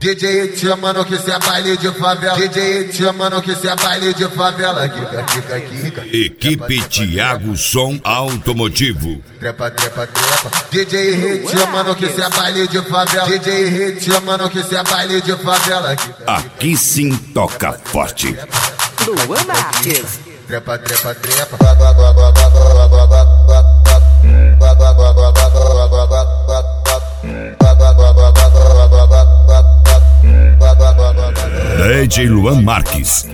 DJ te chamando que cê é baile de favela. DJ te chamando que cê é baile de favela. Kika. Equipe Thiago Som Automotivo. Trepa. DJ te chamando que cê é baile de favela. DJ te chamando que cê é baile de favela. Aqui sim toca forte. Luan Marques. Trepa. DJ Luan Marques.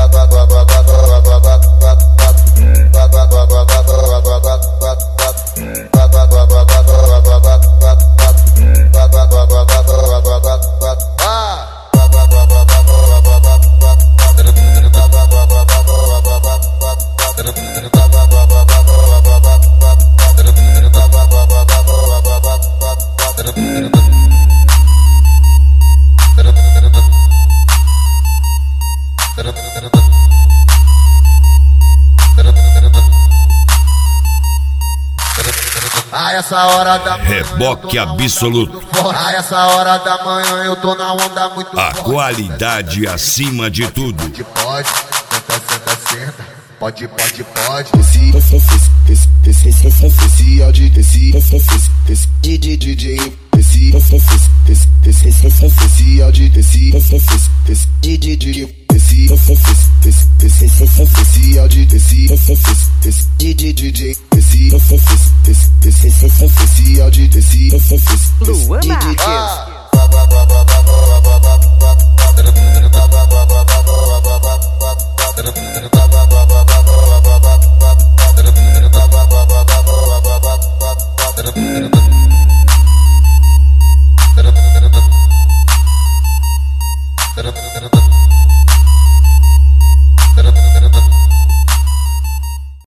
A essa hora da manhã, Reboque absoluto. a essa hora da manhã eu tô na onda muito A forte. qualidade acima de tudo. Pode, senta. Pode. Esse áudio desse DJ. Esse áudio desse DJ. Esse áudio desse DJ. Esse áudio desse Luan Marques. Trepa.